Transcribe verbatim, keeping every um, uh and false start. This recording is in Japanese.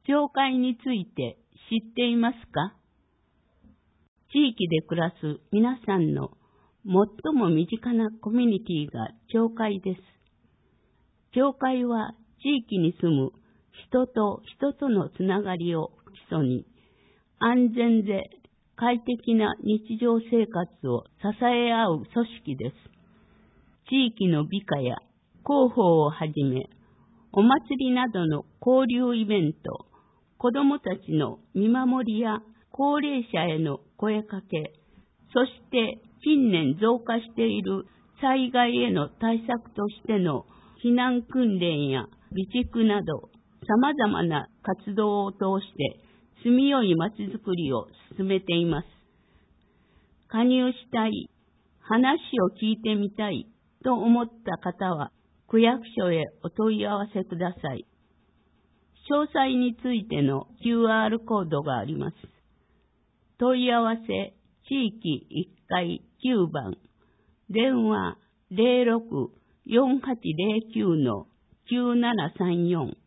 教会について知っていますか？地域で暮らす皆さんの最も身近なコミュニティが教会です。教会は地域に住む人と人とのつながりを基礎に、安全で快適な日常生活を支え合う組織です。地域の美化や広報をはじめ、お祭りなどの交流イベント、子どもたちの見守りや高齢者への声かけ、そして近年増加している災害への対策としての避難訓練や備蓄など、様々な活動を通して住みよいまちづくりを進めています。加入したい、話を聞いてみたいと思った方は、区役所へお問い合わせください。詳細についての キューアール コードがあります。問い合わせ、地域いっかいきゅうばん、電話 ゼロろく よんはちゼロきゅう きゅうななさんよん